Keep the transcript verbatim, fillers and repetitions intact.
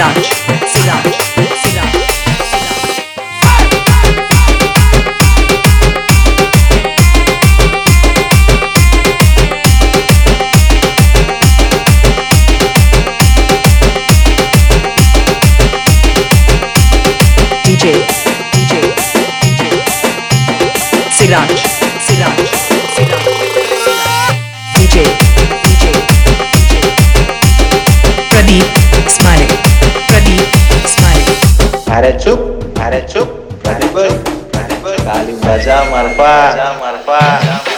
Siraj, Siraj, Siraj. D J, D J, D J. Siraj, Siraj, Siraj. D J, D J, D J. Pradeep, Smile, Pradeep, Smile. अरे चुप अरे चुप प्रतिबल प्रतिबल ताली बजा मरपा मरपा